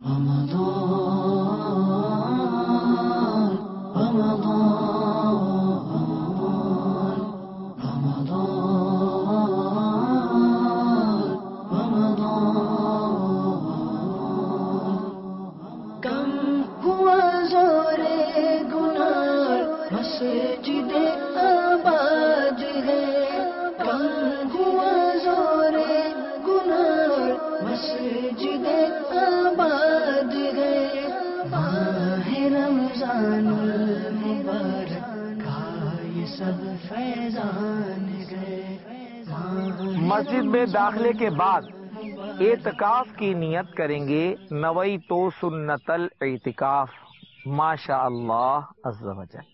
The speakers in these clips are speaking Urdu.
مسجد میں داخلے کے بعد اعتکاف کی نیت کریں گے. نویت سنت الاعتکاف. ماشاء اللہ عز و جل.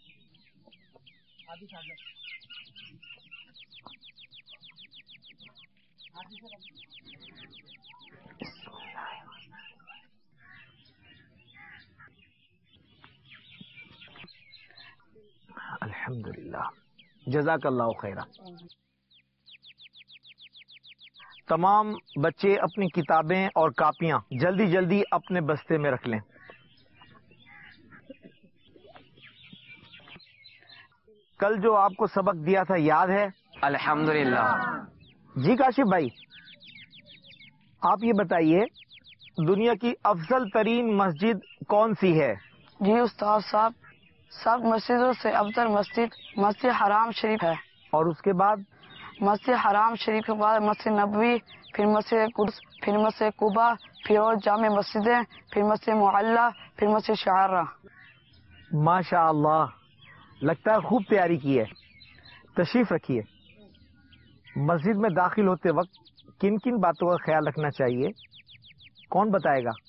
الحمدللہ. جزاک اللہ خیرہ. تمام بچے اپنی کتابیں اور کاپیاں جلدی جلدی اپنے بستے میں رکھ لیں. کل جو آپ کو سبق دیا تھا یاد ہے؟ الحمدللہ. جی کاشف بھائی، آپ یہ بتائیے دنیا کی افضل ترین مسجد کون سی ہے؟ جی استاد صاحب، سب مسجدوں سے افضل مسجد حرام شریف ہے. اور اس کے بعد؟ مسجد حرام شریف کے بعد مسجد نبوی، پھر مسجد قدس، پھر مسجد قباء، پھر اور جامع مسجدیں، پھر مسجد معلی، پھر مسجد شعرا. ماشاء اللہ، لگتا ہے خوب تیاری کی ہے. تشریف رکھیے. مسجد میں داخل ہوتے وقت کن کن باتوں کا خیال رکھنا چاہیے؟ کون بتائے گا؟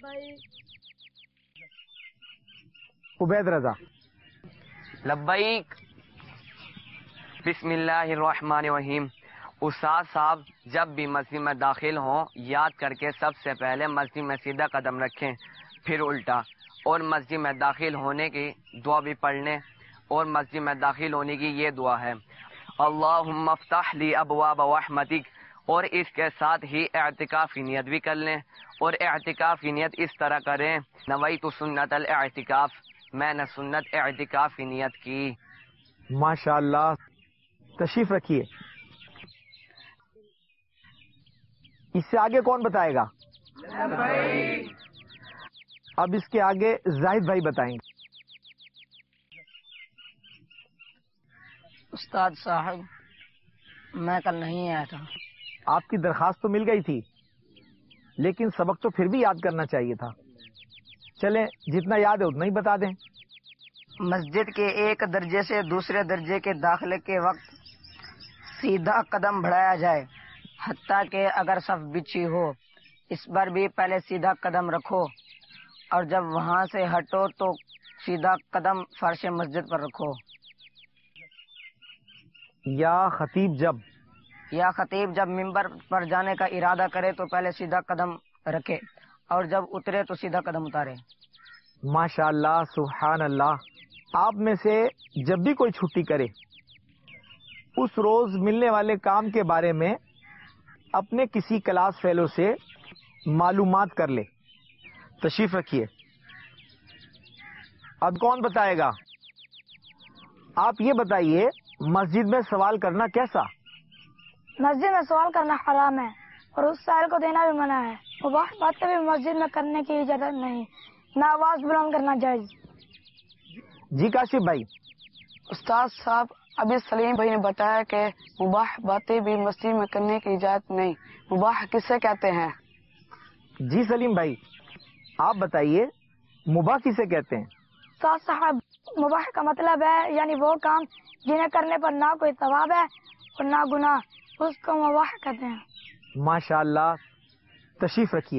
عبید رضا. لبیک. بسم اللہ الرحمن الرحیم. استاد صاحب جب بھی مسجد میں داخل ہوں یاد کر کے سب سے پہلے مسجد میں سیدھا قدم رکھیں، پھر الٹا، اور مسجد میں داخل ہونے کی دعا بھی پڑھ لیں. اور مسجد میں داخل ہونے کی یہ دعا ہے، اللہم افتح لی ابواب رحمتک. اور اس کے ساتھ ہی اعتکاف کی نیت بھی کر لیں. اور اعتکاف کی نیت اس طرح کریں، نویت سنت الاعتکاف. میں نے سنت اعتکاف کی نیت کی. ماشاء اللہ. تشریف رکھیے. اس سے آگے کون بتائے گا؟ اب اس کے آگے زاہد بھائی بتائیں گے. استاد صاحب میں کل نہیں آیا تھا. آپ کی درخواست تو مل گئی تھی، لیکن سبق تو پھر بھی یاد کرنا چاہیے تھا. چلیں جتنا یاد ہے اتنا ہی بتا دیں. مسجد کے ایک درجے سے دوسرے درجے کے داخلے کے وقت سیدھا قدم بڑھایا جائے، حتیٰ کہ اگر صف بچھی ہو اس پر بھی پہلے سیدھا قدم رکھو، اور جب وہاں سے ہٹو تو سیدھا قدم فرش مسجد پر رکھو. یا خطیب جب ممبر پر جانے کا ارادہ کرے تو پہلے سیدھا قدم رکھے، اور جب اترے تو سیدھا قدم اتارے. ماشاء اللہ، سبحان اللہ. آپ میں سے جب بھی کوئی چھٹی کرے اس روز ملنے والے کام کے بارے میں اپنے کسی کلاس فیلو سے معلومات کر لے. تشریف رکھیے. اب کون بتائے گا؟ آپ یہ بتائیے مسجد میں سوال کرنا کیسا؟ مسجد میں سوال کرنا حرام ہے اور اس سائل کو دینا بھی منع ہے. مباح باتیں بھی مسجد میں کرنے کی اجازت نہیں، نہ آواز بلند کرنا جائز. جی کاشف بھائی. استاد صاحب ابھی سلیم بھائی نے بتایا کہ مباح باتیں بھی مسجد میں کرنے کی اجازت نہیں. مباح کسے کہتے ہیں؟ جی سلیم بھائی آپ بتائیے مباح کسے کہتے ہیں؟ استاد صاحب مباح کا مطلب ہے یعنی وہ کام جنہیں کرنے پر نہ کوئی ثواب ہے اور نہ گناہ، اس کو مباح کہتے ہیں. ماشاء اللہ. تشریف رکھیے.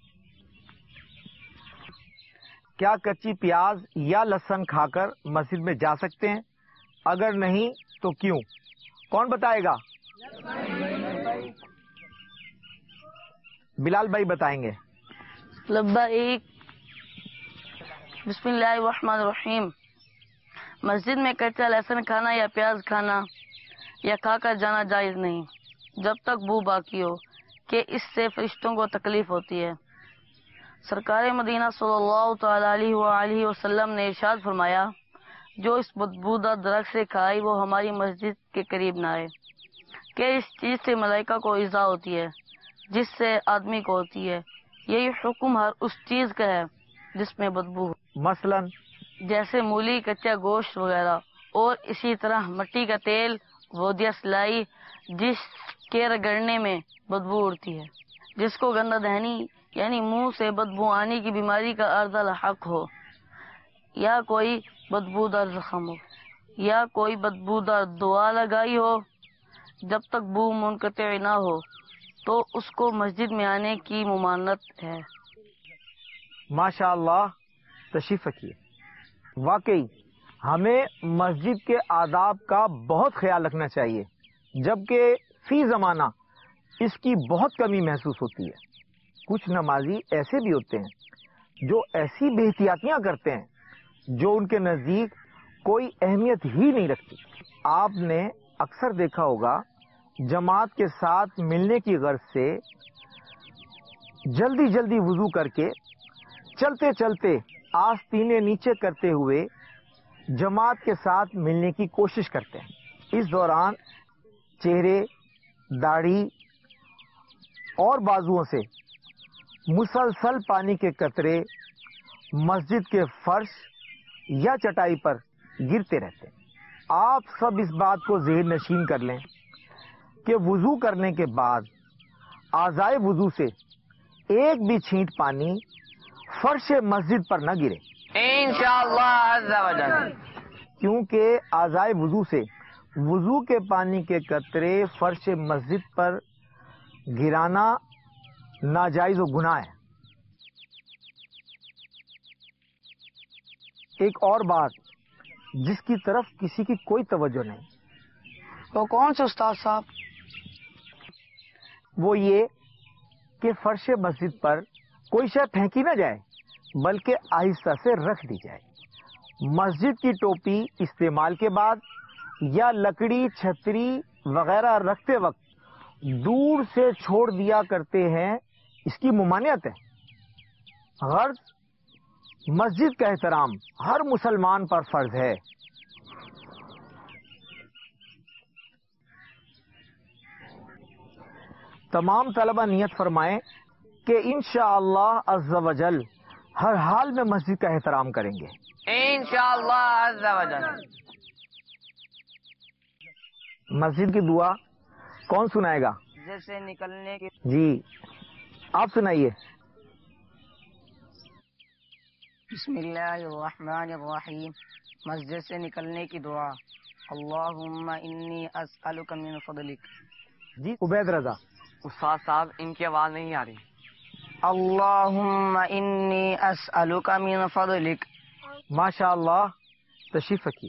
کیا کچی پیاز یا لہسن کھا کر مسجد میں جا سکتے ہیں؟ اگر نہیں تو کیوں؟ کون بتائے گا؟ بلال بھائی بتائیں گے. لبیک. بسم اللہ الرحمن الرحیم. مسجد میں کچا لہسن کھانا یا پیاز کھانا یا کھا کر جانا جائز نہیں جب تک بو باقی ہو کہ اس سے فرشتوں کو تکلیف ہوتی ہے. سرکار مدینہ صلی اللہ تعالی علیہ وآلہ وسلم نے ارشاد فرمایا، جو اس بدبودار درخت سے کھائے وہ ہماری مسجد کے قریب نہ آئے، کہ اس چیز سے ملائکہ کو ایذا ہوتی ہے جس سے آدمی کو ہوتی ہے۔ یہی حکم ہر اس چیز کا ہے جس میں بدبو ہو، مثلا جیسے مولی، کچا گوشت وغیرہ، اور اسی طرح مٹی کا تیل، وودیا سلائی جس کے رگڑنے میں بدبو اڑتی ہے، جس کو گندہ دہنی یعنی منہ سے بدبو آنے کی بیماری کا عرض لاحق ہو، یا کوئی بدبودار زخم ہو، یا کوئی بدبودار دعا لگائی ہو، جب تک بو منقطع نہ ہو تو اس کو مسجد میں آنے کی ممانعت ہے۔ ماشاء اللہ، تشریف رکھیے۔ واقعی ہمیں مسجد کے آداب کا بہت خیال رکھنا چاہیے، جبکہ فی زمانہ اس کی بہت کمی محسوس ہوتی ہے۔ کچھ نمازی ایسے بھی ہوتے ہیں جو ایسی بے احتیاطیاں کرتے ہیں جو ان کے نزدیک کوئی اہمیت ہی نہیں رکھتی۔ آپ نے اکثر دیکھا ہوگا جماعت کے ساتھ ملنے کی غرض سے جلدی جلدی وضو کر کے چلتے چلتے آستینے نیچے کرتے ہوئے جماعت کے ساتھ ملنے کی کوشش کرتے ہیں۔ اس دوران چہرے، داڑھی اور بازوؤں سے مسلسل پانی کے قطرے مسجد کے فرش یا چٹائی پر گرتے رہتے ہیں۔ آپ سب اس بات کو ذہن نشین کر لیں کہ وضو کرنے کے بعد اعضائے وضو سے ایک بھی چھینٹ پانی فرش مسجد پر نہ گرے، انشاءاللہ عز و جل، کیونکہ اعضائے وضو سے وضو کے پانی کے قطرے فرش مسجد پر گرانا ناجائز و گناہ ہے۔ ایک اور بات جس کی طرف کسی کی کوئی توجہ نہیں، وہ کون سے استاد صاحب؟ وہ یہ کہ فرش مسجد پر کوئی شے پھینکی نہ جائے بلکہ آہستہ سے رکھ دی جائے۔ مسجد کی ٹوپی استعمال کے بعد یا لکڑی، چھتری وغیرہ رکھتے وقت دور سے چھوڑ دیا کرتے ہیں، اس کی ممانعت ہے۔ غرض مسجد کا احترام ہر مسلمان پر فرض ہے۔ تمام طلبہ نیت فرمائیں کہ انشاءاللہ عز و جل ہر حال میں مسجد کا احترام کریں گے، انشاءاللہ عز و جل۔ مسجد کی دعا کون سنائے گا؟ جیسے نکلنے کی جی آپ سنائیے۔ بسم اللہ الرحمن الرحیم۔ مسجد سے نکلنے کی دعا، اللہم انی اسألک من فضلک۔ جی عبید رضا۔ استاد صاحب ان کی آواز نہیں آ رہی۔ اللہم انی اسألک من فضلک۔ ماشاء اللہ، تشریف رکھیے۔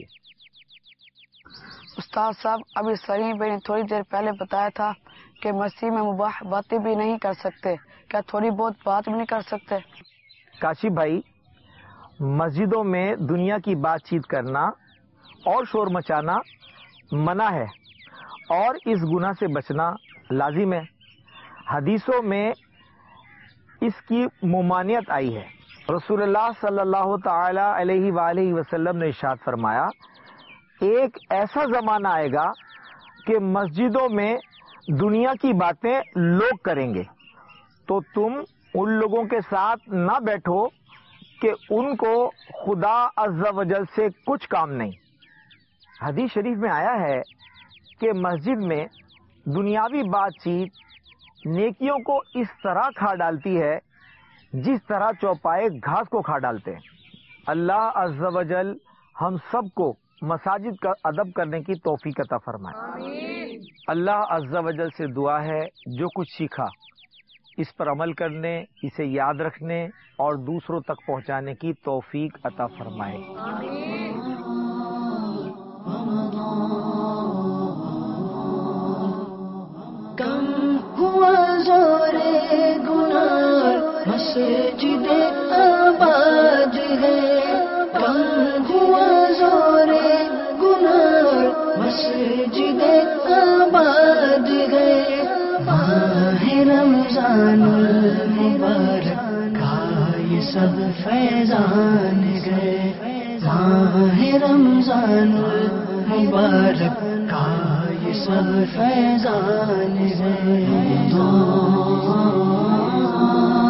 استاد صاحب، ابھی سلیم بھائی نے تھوڑی دیر پہلے بتایا تھا کہ مسجد میں مباح باتیں بھی نہیں کر سکتے، کیا تھوڑی بہت بات بھی نہیں کر سکتے؟ کاشف بھائی، مسجدوں میں دنیا کی بات چیت کرنا اور شور مچانا منع ہے، اور اس گناہ سے بچنا لازم ہے۔ حدیثوں میں اس کی ممانعت آئی ہے۔ رسول اللہ صلی اللہ تعالی علیہ وآلہ وسلم نے ارشاد فرمایا، ایک ایسا زمانہ آئے گا کہ مسجدوں میں دنیا کی باتیں لوگ کریں گے، تو تم ان لوگوں کے ساتھ نہ بیٹھو کہ ان کو خدا عز و جل سے کچھ کام نہیں۔ حدیث شریف میں آیا ہے کہ مسجد میں دنیاوی بات چیت نیکیوں کو اس طرح کھا ڈالتی ہے جس طرح چوپائے گھاس کو کھا ڈالتے ہیں۔ اللہ عز و جل ہم سب کو مساجد کا ادب کرنے کی توفیق عطا فرمائے۔ اللہ عز و جل سے دعا ہے جو کچھ سیکھا اس پر عمل کرنے، اسے یاد رکھنے اور دوسروں تک پہنچانے کی توفیق عطا فرمائے۔ کم ہوا زور گناہ مسجد آباد ہے، کم ہوا زور گناہ مسجد آباد ہے، ماہ رمضان المبارک کا یہ سب فیضان گئے، ماہ رمضان المبارک کا یہ سب فیضان گئے.